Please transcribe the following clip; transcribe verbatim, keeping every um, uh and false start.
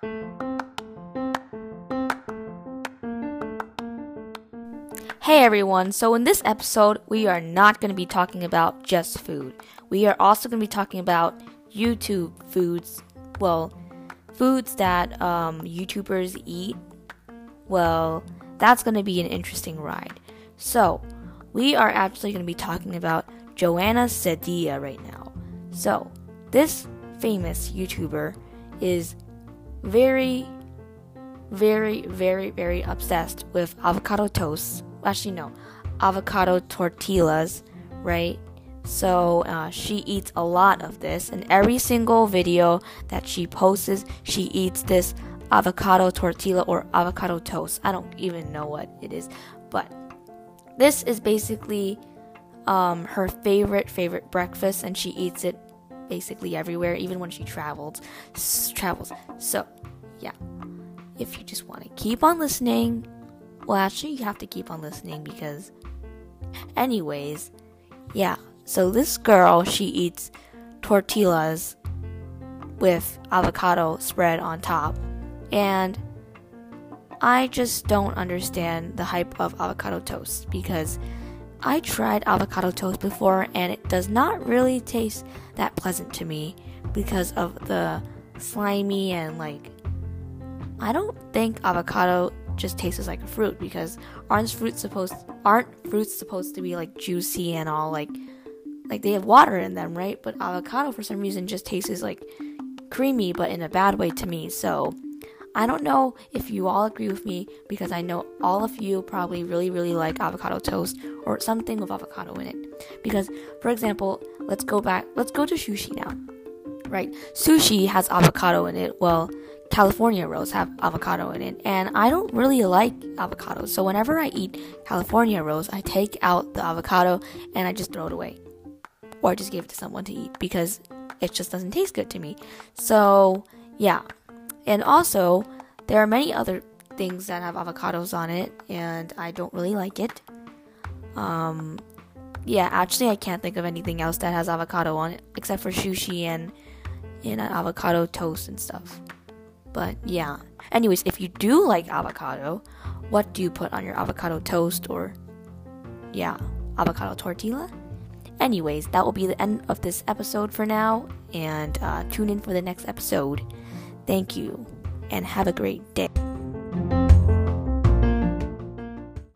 Hey everyone, so in this episode, we are not going to be talking about just food. We are also going to be talking about YouTube foods. Well, foods that um, YouTubers eat. Well, that's going to be an interesting ride. So, we are actually going to be talking about Joanna Cedilla right now. So, this famous YouTuber is very, very, very, very obsessed with avocado toast. Actually, no, avocado tortillas, right? So uh, she eats a lot of this, and every single video that she posts, she eats this avocado tortilla or avocado toast. I don't even know what it is, but this is basically um, her favorite favorite breakfast, and she eats it basically everywhere, even when she travels. S- travels. So, yeah, if you just want to keep on listening. Well, actually, you have to keep on listening because, anyways, yeah. So this girl, she eats tortillas with avocado spread on top. And I just don't understand the hype of avocado toast because I tried avocado toast before and it does not really taste that pleasant to me because of the slimy and like, I don't think avocado just tastes like a fruit because aren't fruits supposed aren't fruits supposed to be like juicy and all like like they have water in them, right? But avocado for some reason just tastes like creamy but in a bad way to me. So I don't know if you all agree with me because I know all of you probably really really like avocado toast or something with avocado in it. Because for example, let's go back let's go to sushi now. Right? Sushi has avocado in it. Well, California rolls have avocado in it, and I don't really like avocado. So whenever I eat California rolls, I take out the avocado and I just throw it away, or I just give it to someone to eat because it just doesn't taste good to me. So yeah, and also there are many other things that have avocados on it, and I don't really like it. Um, yeah, actually, I can't think of anything else that has avocado on it except for sushi and and avocado toast and stuff. But yeah. Anyways, if you do like avocado, what do you put on your avocado toast or, yeah, avocado tortilla? Anyways, that will be the end of this episode for now. And uh, tune in for the next episode. Thank you. And have a great day.